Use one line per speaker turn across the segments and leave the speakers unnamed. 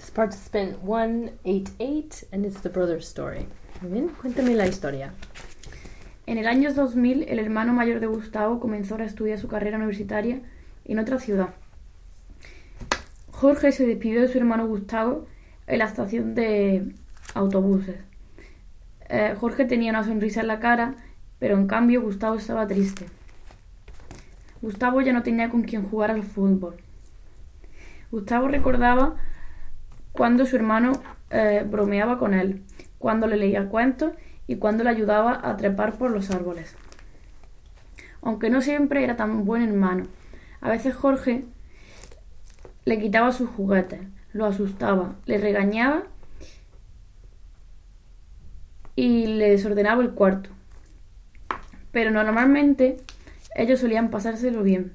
It's participant 188 and it's the brother's story. Muy bien, cuéntame la historia.
En el año 2000, el hermano mayor de Gustavo comenzó a estudiar su carrera universitaria en otra ciudad. Jorge se despidió de su hermano Gustavo en la estación de autobuses. Jorge tenía una sonrisa en la cara, pero en cambio Gustavo estaba triste. Gustavo ya no tenía con quien jugar al fútbol. Gustavo recordaba cuando su hermano bromeaba con él, cuando le leía cuentos y cuando le ayudaba a trepar por los árboles. Aunque no siempre era tan buen hermano, a veces Jorge le quitaba sus juguetes, lo asustaba, le regañaba y le desordenaba el cuarto. Pero normalmente ellos solían pasárselo bien.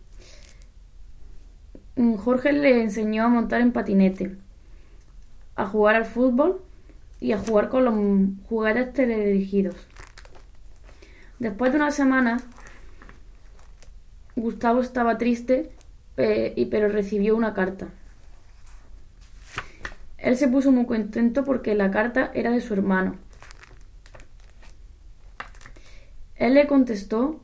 Jorge le enseñó a montar en patinete, a jugar al fútbol y a jugar con los juguetes teledirigidos. Después de una semana, Gustavo estaba triste, pero recibió una carta. Él se puso muy contento porque la carta era de su hermano. Él le contestó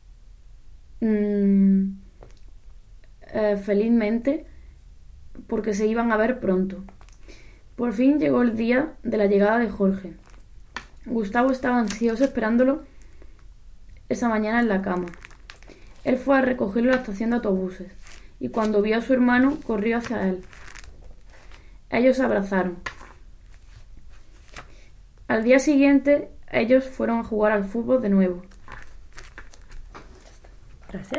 felizmente porque se iban a ver pronto. Por fin llegó el día de la llegada de Jorge. Gustavo estaba ansioso esperándolo esa mañana en la cama. Él fue a recogerlo a la estación de autobuses y cuando vio a su hermano corrió hacia él. Ellos se abrazaron. Al día siguiente ellos fueron a jugar al fútbol de nuevo.
Gracias.